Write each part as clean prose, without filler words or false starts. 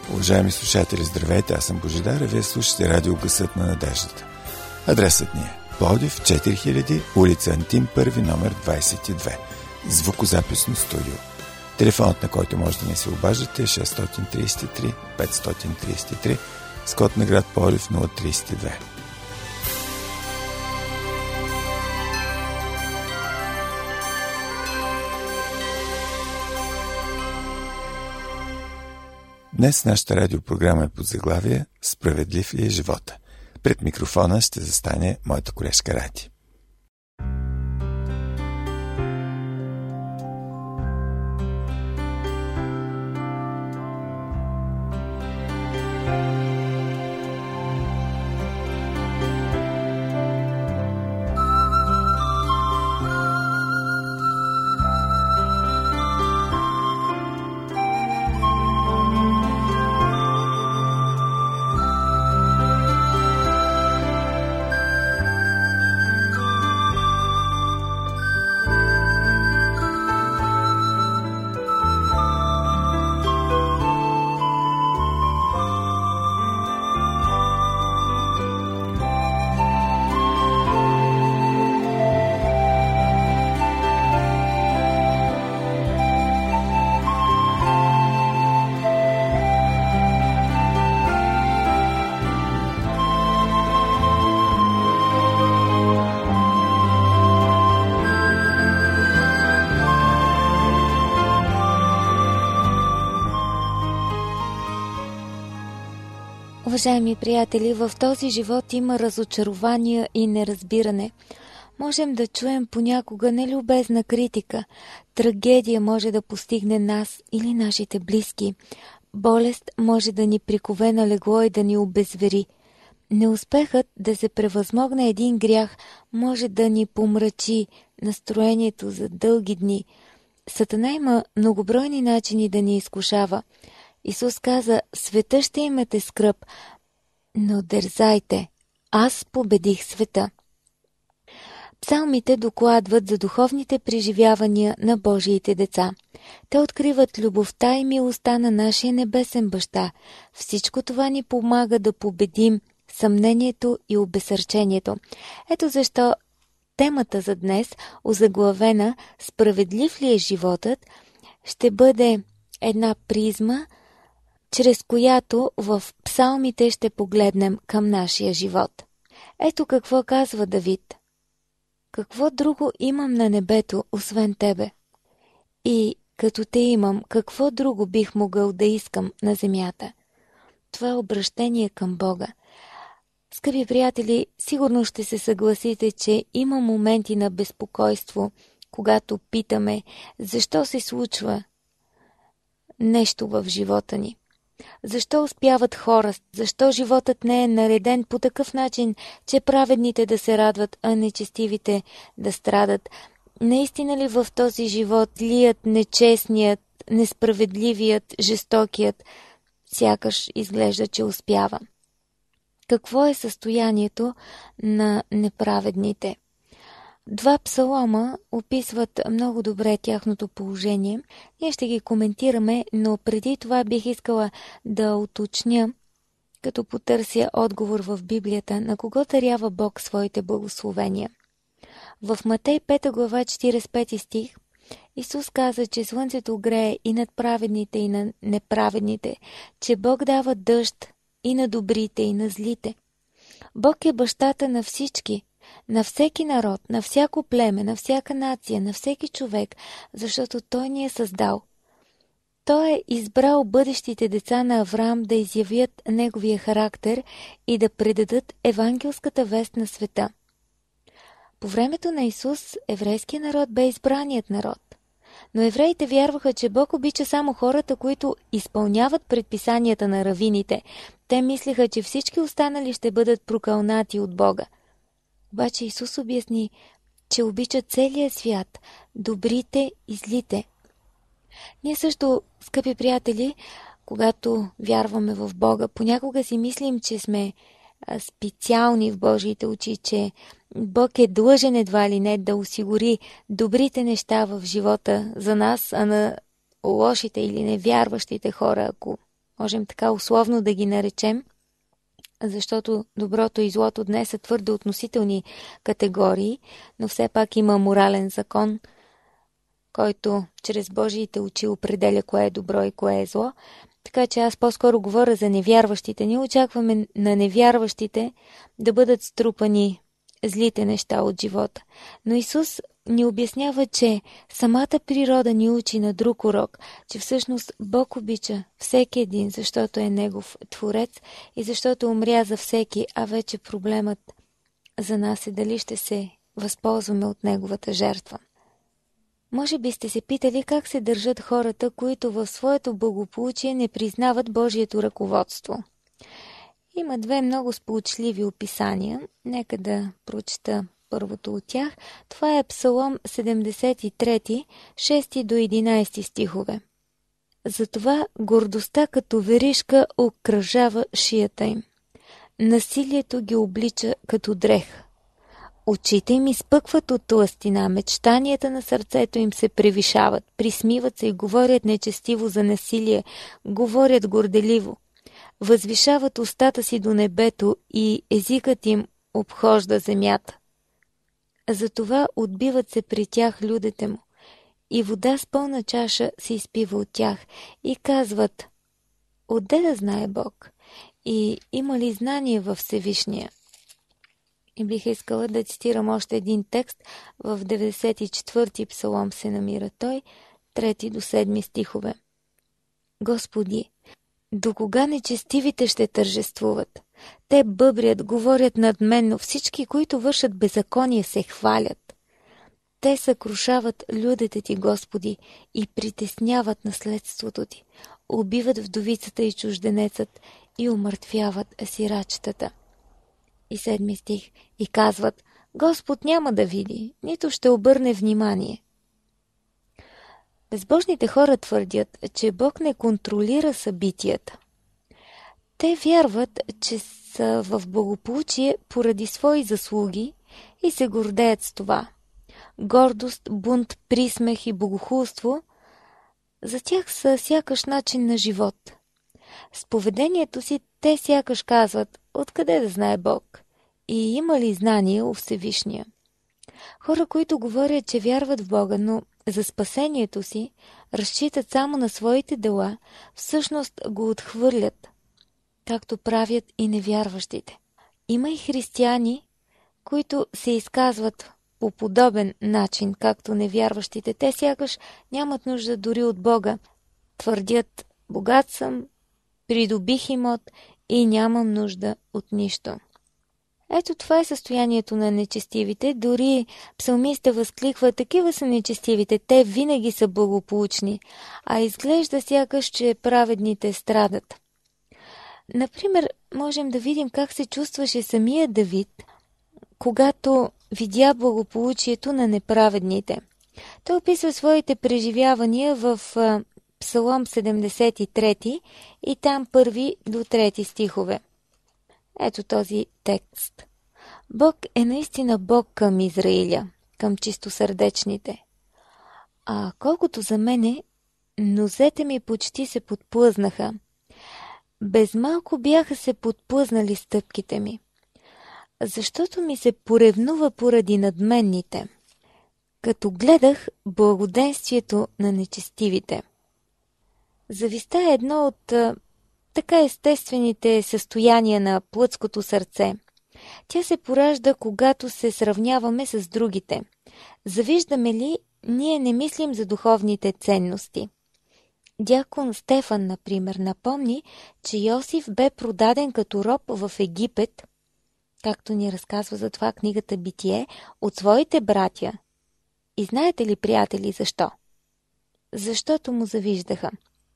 Уважаеми слушатели, здравейте, аз съм Божидар, а вие слушате радио Гласът на надеждата. Адресът ни е Пловдив 4000, улица Антим 1, номер 22, звукозаписно студио. Телефонът, на който може да ни се обаждате, е 633 533, с код на град Пловдив 032. Днес нашата радиопрограма е под заглавие "Справедлив ли е живота?" Пред микрофона ще застане моята колежка Ради. Уважаеми приятели, в този живот има разочарования и неразбиране. Можем да чуем понякога нелюбезна критика. Трагедия може да постигне нас или нашите близки. Болест може да ни прикове на легло и да ни обезвери. Неуспехът да се превъзмогне един грях може да ни помрачи настроението за дълги дни. Сатана има многобройни начини да ни изкушава. Исус каза: "Света ще имате скръб, но дързайте, аз победих света." Псалмите докладват за духовните преживявания на Божиите деца. Те откриват любовта и милостта на нашия небесен баща. Всичко това ни помага да победим съмнението и обезсърчението. Ето защо темата за днес, озаглавена "Справедлив ли е животът?", ще бъде една призма, чрез която в псалмите ще погледнем към нашия живот. Ето какво казва Давид: "Какво друго имам на небето, освен тебе? И като те имам, какво друго бих могъл да искам на земята?" Това е обръщение към Бога. Скъпи приятели, сигурно ще се съгласите, че има моменти на безпокойство, когато питаме защо се случва нещо в живота ни. Защо успяват хора? Защо животът не е нареден по такъв начин, че праведните да се радват, а нечестивите да страдат? Наистина ли в този живот лият нечестният, несправедливият, жестокият сякаш изглежда, че успява? Какво е състоянието на неправедните? Два псалома описват много добре тяхното положение. Ние ще ги коментираме, но преди това бих искала да уточня, като потърся отговор в Библията, на кого дарява Бог своите благословения. В Матей 5 глава 45 стих Исус каза, че слънцето грее и над праведните, и на неправедните, че Бог дава дъжд и на добрите, и на злите. Бог е бащата на всички, на всеки народ, на всяко племе, на всяка нация, на всеки човек, защото Той ни е създал. Той е избрал бъдещите деца на Авраам да изявят неговия характер и да предадат евангелската вест на света. По времето на Исус, еврейският народ бе избраният народ. Но евреите вярваха, че Бог обича само хората, които изпълняват предписанията на равините. Те мислеха, че всички останали ще бъдат прокълнати от Бога. Обаче Исус обясни, че обича целия свят, добрите и злите. Ние също, скъпи приятели, когато вярваме в Бога, понякога си мислим, че сме специални в Божиите очи, че Бог е длъжен едва ли не да осигури добрите неща в живота за нас, а на лошите или невярващите хора, ако можем така условно да ги наречем, защото доброто и злото днес са твърде относителни категории, но все пак има морален закон, който чрез Божиите очи определя кое е добро и кое е зло. Така че аз по-скоро говоря за невярващите. Ние очакваме на невярващите да бъдат струпани злите неща от живота. Но Исус ни обяснява, че самата природа ни учи на друг урок, че всъщност Бог обича всеки един, защото е Негов Творец и защото умря за всеки, а вече проблемът за нас е дали ще се възползваме от Неговата жертва. Може би сте се питали как се държат хората, които в своето благополучие не признават Божието ръководство. Има две много сполучливи описания. Нека да прочета първото от тях. Това е Псалом 73, 6 до 11 стихове. Затова гордостта като веришка окръжава шията им. Насилието ги облича като дрех. Очите им изпъкват от тлъстина, мечтанията на сърцето им се превишават, присмиват се и говорят нечестиво за насилие, говорят горделиво. Възвишават устата си до небето и езикът им обхожда земята. Затова отбиват се при тях людите му и вода с пълна чаша се изпива от тях и казват: отде да знае Бог и има ли знание във Всевишния? И бих искала да цитирам още един текст. В 94-ти псалом се намира той, 3 до 7 стихове. Господи, до кога нечестивите ще тържествуват? Те бъбрят, говорят надменно, всички, които вършат беззаконие, се хвалят. Те съкрушават людите ти, Господи, и притесняват наследството ти. Убиват вдовицата и чужденецът и умъртвяват сирачетата. И 7 стих. И казват: Господ няма да види, нито ще обърне внимание. Безбожните хора твърдят, че Бог не контролира събитията. Те вярват, че са в благополучие поради свои заслуги и се гордеят с това. Гордост, бунт, присмех и богохулство за тях са сякаш начин на живот. С поведението си те сякаш казват: откъде да знае Бог? И има ли знание у Всевишния? Хора, които говорят, че вярват в Бога, но за спасението си разчитат само на своите дела, всъщност го отхвърлят, както правят и невярващите. Има и християни, които се изказват по подобен начин, както невярващите. Те сякаш нямат нужда дори от Бога. Твърдят: богат съм, придобих имот и нямам нужда от нищо. Ето това е състоянието на нечестивите. Дори псалмиста възкликва: такива са нечестивите, те винаги са благополучни, а изглежда сякаш, че праведните страдат. Например, можем да видим как се чувстваше самия Давид, когато видя благополучието на неправедните. Той описва своите преживявания в Псалом 73 и там 1 до 3 стихове. Ето този текст. Бог е наистина Бог към Израиля, към чистосърдечните. А колкото за мене, нозете ми почти се подплъзнаха. Без малко бяха се подплъзнали стъпките ми, защото ми се поревнува поради надменните, като гледах благоденствието на нечестивите. Завистта е едно от така естествените състояния на плътското сърце. Тя се поражда, когато се сравняваме с другите. Завиждаме ли, ние не мислим за духовните ценности. Дякон Стефан, например, напомни, че Йосиф бе продаден като роб в Египет, както ни разказва за това книгата Битие, от своите братя. И знаете ли, приятели, защо? Защото му завиждаха.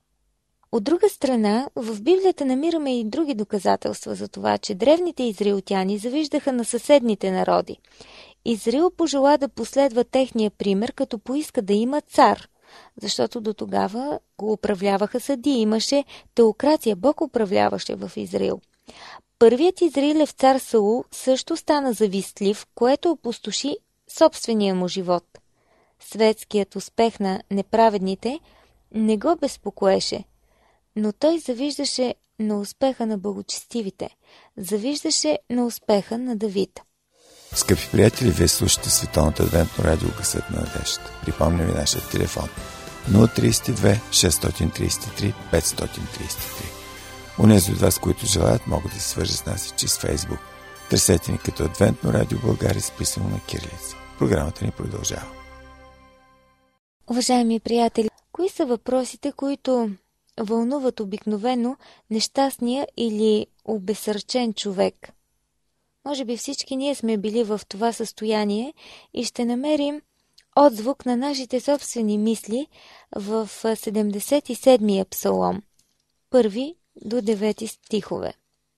От друга страна, в Библията намираме и други доказателства за това, че древните израелтяни завиждаха на съседните народи. Израил пожела да последва техния пример, като поиска да има цар, защото до тогава го управляваха съдии, имаше теокрация, Бог управляваше в Израил. Първият израилев цар Саул също стана завистлив, което опустоши собствения му живот. Светският успех на неправедните не го безпокоеше. Но той завиждаше на успеха на благочестивите, завиждаше на успеха на Давид. Скъпи приятели, вие слушате Световното адвентно радио Късът на надеждата. Припомня ви нашия телефон 032 633 533. Унези от вас, които желаят, могат да се свържат с нас и чрез Фейсбук. Търсете ни като Адвентно радио България, списано на кирилица. Програмата ни продължава. Уважаеми приятели, кои са въпросите, които вълнуват обикновено нещастния или обезсърчен човек? Може би всички ние сме били в това състояние и ще намерим отзвук на нашите собствени мисли в 77-я псалом, 1 до 9 стихове.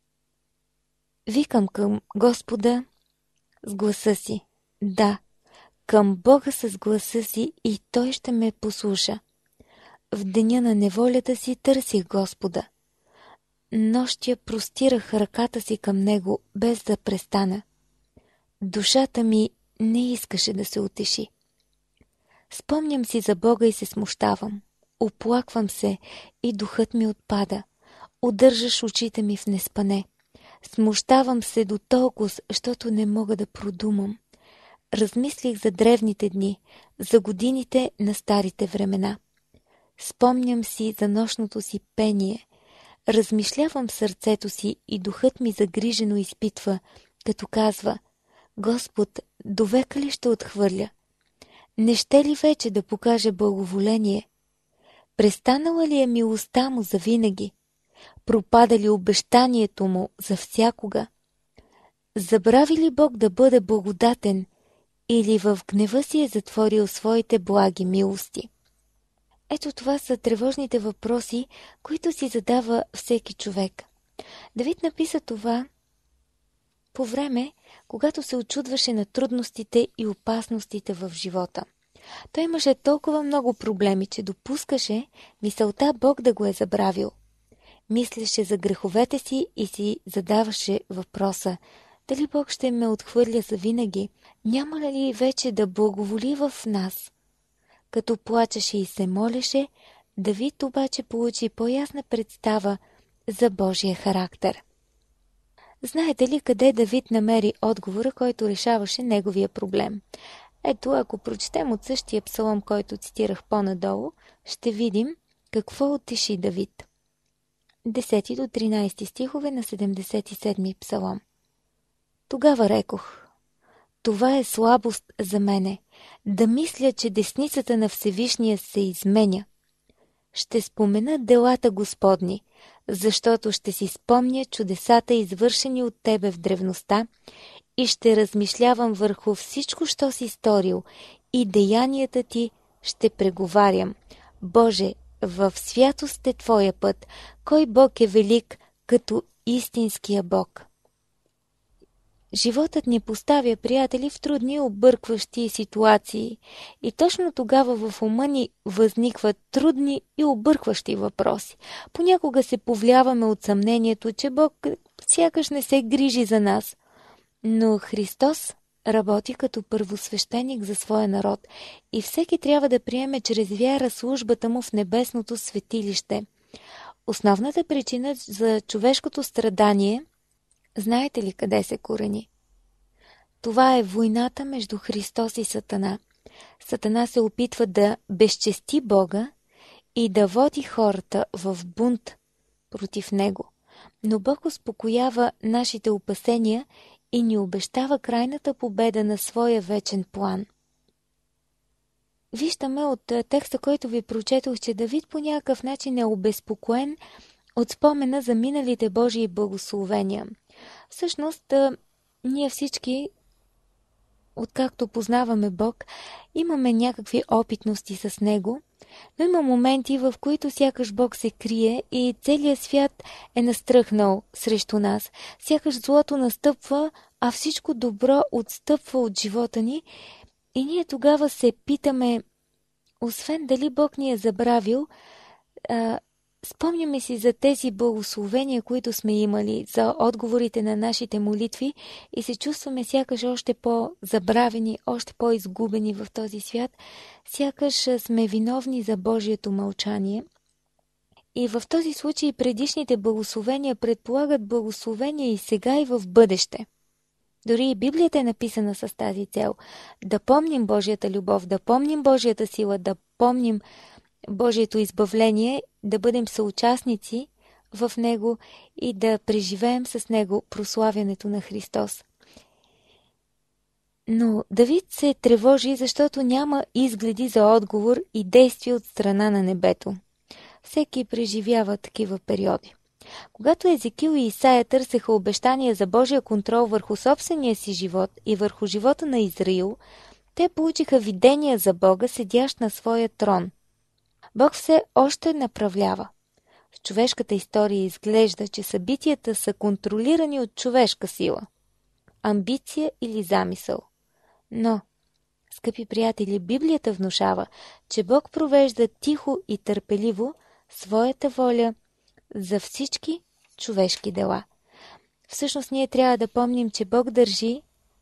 Викам към Господа с гласа си. Да, към Бога с гласа си и Той ще ме послуша. В деня на неволята си търсих Господа. Нощя простирах ръката си към Него, без да престана. Душата ми не искаше да се утеши. Спомням си за Бога и се смущавам. Оплаквам се и духът ми отпада. Удържаш очите ми в неспане. Смущавам се до толкова, защото не мога да продумам. Размислих за древните дни, за годините на старите времена. Спомням си за нощното си пение. Размишлявам сърцето си и духът ми загрижено изпитва, като казва: Господ, довека ли ще отхвърля? Не ще ли вече да покаже благоволение? Престанала ли е милостта му за винаги? Пропада ли обещанието му за всякога? Забрави ли Бог да бъде благодатен или в гнева си е затворил своите благи милости? Ето това са тревожните въпроси, които си задава всеки човек. Давид написа това по време, когато се очудваше на трудностите и опасностите в живота. Той имаше толкова много проблеми, че допускаше мисълта Бог да го е забравил. Мислеше за греховете си и си задаваше въпроса: дали Бог ще ме отхвърля завинаги? Няма ли вече да благоволи в нас? Като плачеше и се молеше, Давид обаче получи по-ясна представа за Божия характер. Знаете ли къде Давид намери отговора, който решаваше неговия проблем? Ето, ако прочетем от същия псалом, който цитирах по-надолу, ще видим какво утеши Давид. 10 до 13 стихове на 77-ми псалом. Тогава рекох: това е слабост за мене, да мисля, че десницата на Всевишния се изменя. Ще спомена делата Господни, защото ще си спомня чудесата, извършени от Тебе в древността, и ще размишлявам върху всичко, що си сторил, и деянията Ти ще преговарям. Боже, в святост е Твоя път. Кой Бог е велик като истинския Бог? Животът ни поставя, приятели, в трудни, объркващи ситуации. И точно тогава в ума ни възникват трудни и объркващи въпроси. Понякога се повлияваме от съмнението, че Бог сякаш не се грижи за нас. Но Христос работи като първосвещеник за своя народ и всеки трябва да приеме чрез вяра службата му в небесното светилище. Основната причина за човешкото страдание, знаете ли къде се корени? Това е войната между Христос и Сатана. Сатана се опитва да безчести Бога и да води хората в бунт против Него. Но Бог успокоява нашите опасения и ни обещава крайната победа на своя вечен план. Виждаме от текста, който ви прочетох, че Давид по някакъв начин е обезпокоен от спомена за миналите Божии благословения. Всъщност, ние всички, откакто познаваме Бог, имаме някакви опитности с Него, но има моменти, в които сякаш Бог се крие и целият свят е настръхнал срещу нас. Сякаш злото настъпва, а всичко добро отстъпва от живота ни и ние тогава се питаме, освен дали Бог ни е забравил, спомняме си за тези благословения, които сме имали, за отговорите на нашите молитви и се чувстваме сякаш още по-забравени, още по-изгубени в този свят, сякаш сме виновни за Божието мълчание. И в този случай предишните благословения предполагат благословения и сега, и в бъдеще. Дори и Библията е написана с тази цел. Да помним Божията любов, да помним Божията сила, да помним Божието избавление, да бъдем съучастници в Него и да преживеем с Него прославянето на Христос. Но Давид се тревожи, защото няма изгледи за отговор и действие от страна на небето. Всеки преживява такива периоди. Когато Езекил и Исаия търсеха обещания за Божия контрол върху собствения си живот и върху живота на Израил, те получиха видения за Бога, седящ на своя трон. Бог все още направлява. В човешката история изглежда, че събитията са контролирани от човешка сила, амбиция или замисъл. Но, скъпи приятели, Библията внушава, че Бог провежда тихо и търпеливо своята воля за всички човешки дела. Всъщност ние трябва да помним, че Бог държи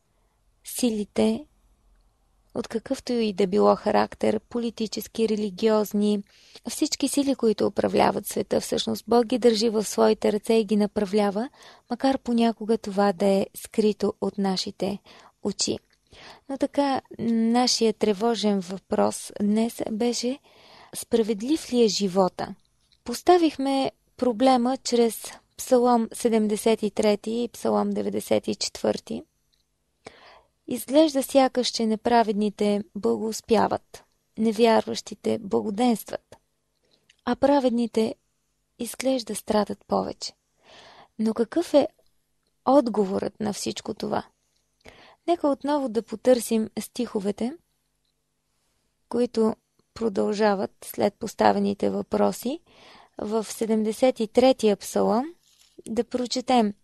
силите от какъвто и да било характер, политически, религиозни, всички сили, които управляват света, всъщност Бог ги държи в своите ръце и ги направлява, макар понякога това да е скрито от нашите очи. Но така, нашия тревожен въпрос днес беше: справедлив ли е живота? Поставихме проблема чрез Псалом 73 и Псалом 94. Изглежда сякаш, че неправедните благоуспяват, невярващите благоденстват, а праведните изглежда страдат повече. Но какъв е отговорът на всичко това? Нека отново да потърсим стиховете, които продължават след поставените въпроси. В 73-я псалом да прочетем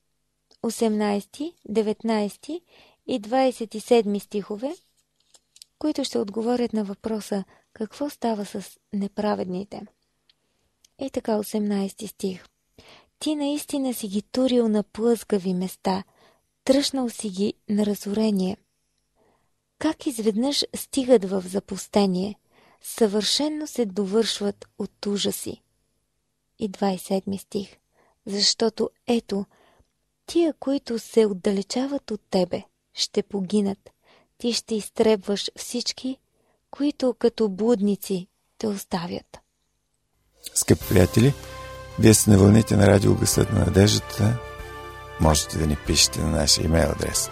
18, 19 и 27 стихове, които ще отговорят на въпроса какво става с неправедните. И така, 18 стих. Ти наистина си ги турил на плъзгави места, тръщнал си ги на разорение. Как изведнъж стигат в запустение, съвършенно се довършват от ужаси. И 27 стих. Защото ето, тия, които се отдалечават от тебе, ще погинат. Ти ще изтребваш всички, които като блудници те оставят. Скъпи приятели, вие сте на вълните на радио Гласът на надеждата. Можете да ни пишете на нашия имейл адрес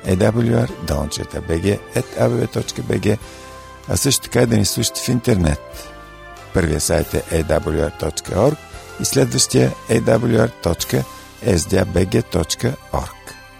awr@abv.bg, а също така да ни слушате в интернет. Първия сайт е awr.org и следващия awr.sdabg.org.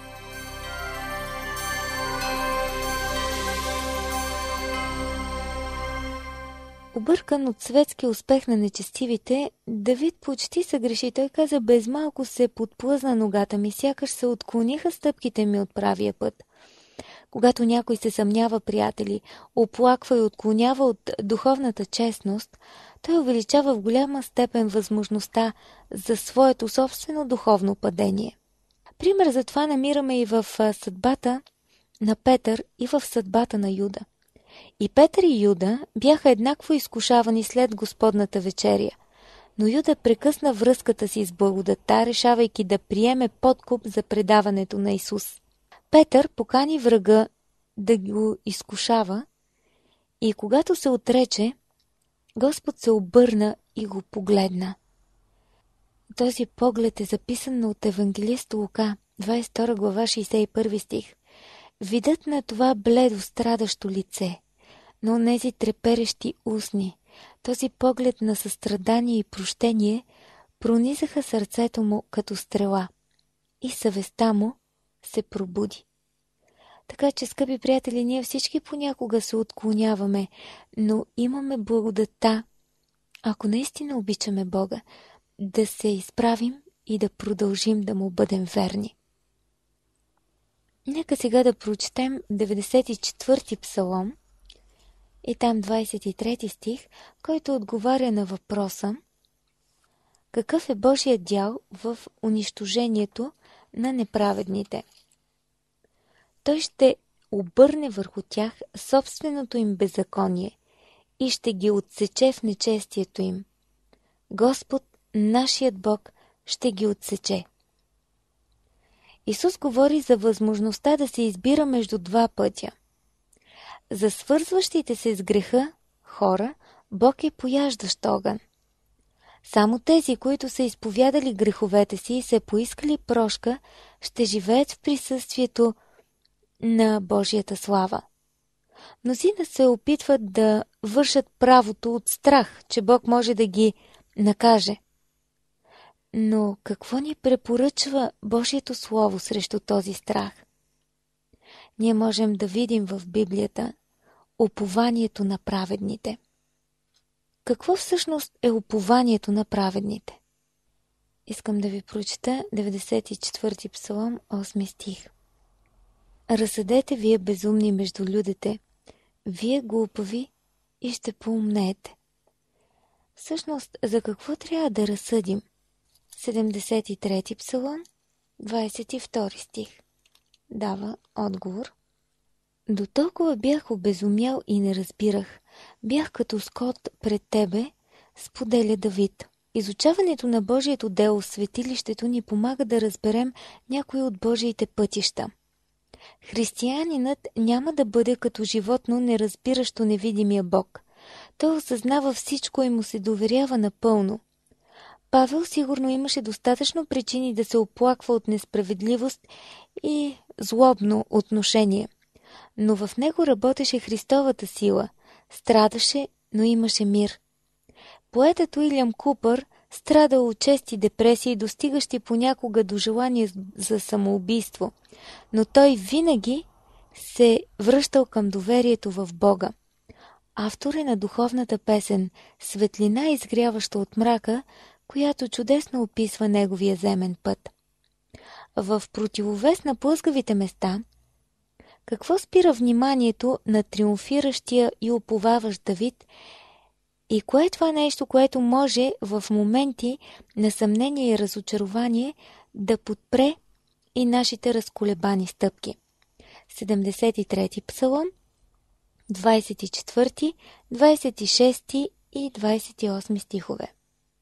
Объркан от светски успех на нечестивите, Давид почти съгреши. Той каза: без малко се подплъзна ногата ми, сякаш се отклониха стъпките ми от правия път. Когато някой се съмнява, приятели, оплаква и отклонява от духовната честност, той увеличава в голяма степен възможността за своето собствено духовно падение. Пример за това намираме и в съдбата на Петър и в съдбата на Юда. И Петър и Юда бяха еднакво изкушавани след Господната вечеря, но Юда прекъсна връзката си с благодата, решавайки да приеме подкуп за предаването на Исус. Петър покани врага да го изкушава и когато се отрече, Господ се обърна и го погледна. Този поглед е записан от евангелист Лука, 22 глава, 61 стих. Видът на това бледо страдащо лице, на онези треперещи устни, този поглед на състрадание и прощение пронизаха сърцето му като стрела и съвестта му се пробуди. Така че, скъпи приятели, ние всички понякога се отклоняваме, но имаме благодата, ако наистина обичаме Бога, да се изправим и да продължим да му бъдем верни. Нека сега да прочетем 94-ти псалом и там 23 стих, който отговаря на въпроса: какъв е Божият дял в унищожението на неправедните? Той ще обърне върху тях собственото им беззаконие и ще ги отсече в нечестието им. Господ, нашият Бог, ще ги отсече. Исус говори за възможността да се избира между два пътя. За свързващите се с греха хора, Бог е пояждащ огън. Само тези, които са изповядали греховете си и се поискали прошка, ще живеят в присъствието на Божията слава. Мнозина се опитват да вършат правото от страх, че Бог може да ги накаже. Но какво ни препоръчва Божието Слово срещу този страх? Ние можем да видим в Библията упованието на праведните. Какво всъщност е упованието на праведните? Искам да ви прочета 94 псалом, 8 стих. Разсъдете вие безумни между людите, вие глупави и ще поумнеете. Всъщност, за какво трябва да разсъдим? 73 псалом, 22 стих. Дава отговор. До толкова бях обезумял и не разбирах. Бях като скот пред тебе, споделя Давид. Изучаването на Божието дело в светилището ни помага да разберем някои от Божиите пътища. Християнинът няма да бъде като животно, неразбиращо невидимия Бог. Той осъзнава всичко и му се доверява напълно. Павел сигурно имаше достатъчно причини да се оплаква от несправедливост и злобно отношение. Но в него работеше Христовата сила. Страдаше, но имаше мир. Поетът Уилям Купър страдал от чести депресии, достигащи понякога до желание за самоубийство, но той винаги се връщал към доверието в Бога. Автор е на духовната песен «Светлина, изгряваща от мрака», която чудесно описва неговия земен път. В противовес на плъзгавите места, какво спира вниманието на триумфиращия и уповаващ Давид и кое е това нещо, което може в моменти на съмнение и разочарование да подпре и нашите разколебани стъпки? 73 псалом, 24, 26 и 28 стихове.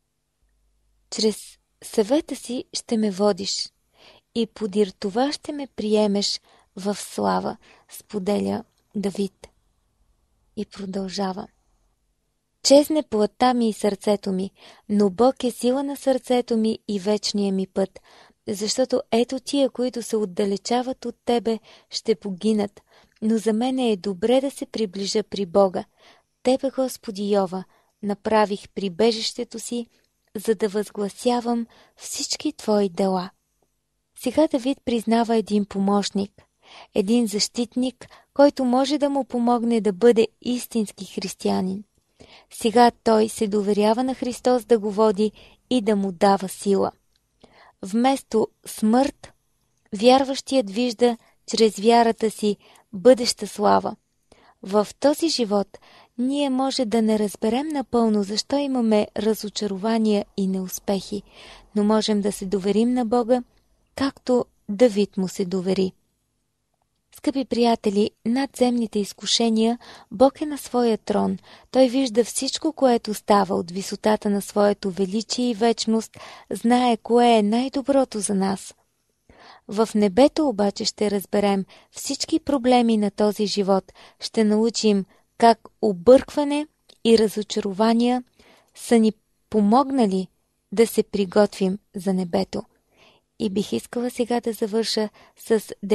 Чрез съвета си ще ме водиш и подир това ще ме приемеш в слава, споделя Давид. И продължава. Чезне плътта ми и сърцето ми, но Бог е сила на сърцето ми и вечния ми път, защото ето тия, които се отдалечават от Тебе, ще погинат, но за мен е добре да се приближа при Бога. Тебе, Господи Йова, направих прибежището си, за да възгласявам всички Твои дела. Сега Давид признава един помощник, един защитник, който може да му помогне да бъде истински християнин. Сега той се доверява на Христос да го води и да му дава сила. Вместо смърт, вярващият вижда чрез вярата си бъдеща слава. В този живот ние може да не разберем напълно защо имаме разочарования и неуспехи, но можем да се доверим на Бога, както Давид му се довери. Скъпи приятели, над земните изкушения Бог е на своя трон. Той вижда всичко, което става от висотата на своето величие и вечност, знае кое е най-доброто за нас. В небето обаче ще разберем всички проблеми на този живот, ще научим как объркване и разочарования са ни помогнали да се приготвим за небето. И бих искала сега да завърша с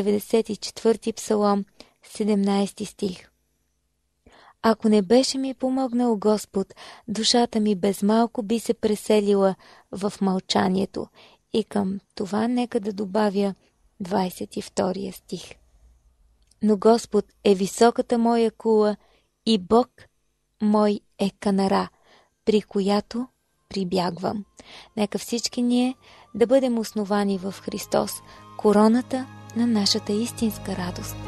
94 псалом, 17 стих. Ако не беше ми помогнал Господ, душата ми без малко би се преселила в мълчанието. И към това нека да добавя 22 стих. Но Господ е високата моя кула и Бог мой е канара, при която прибягвам. Нека всички ние да бъдем основани в Христос, короната на нашата истинска радост.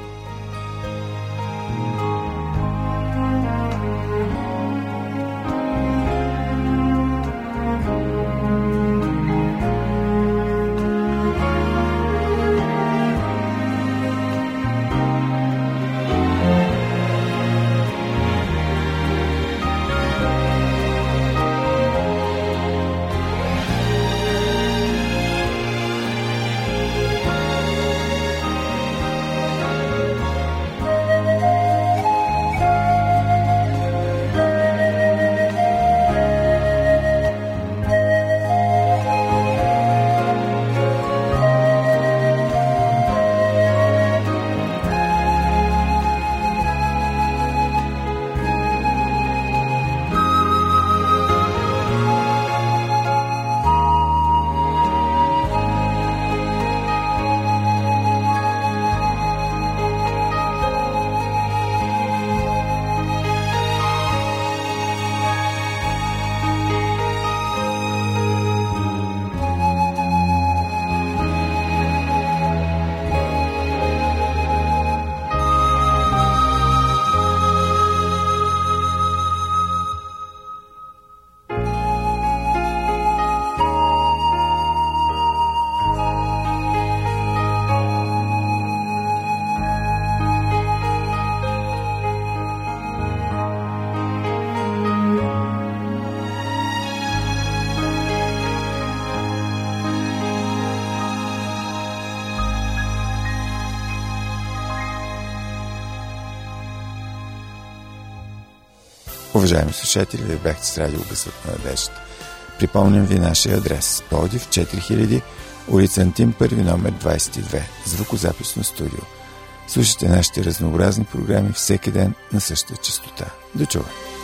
Уважаеми слушатели, вие бяхте с радио Гласът на надеждата. Припомням ви нашия адрес: Пловдив 4000, улица Антим първи, номер 22, звукозаписно студио. Слушайте нашите разнообразни програми всеки ден на същата честота. До чуване!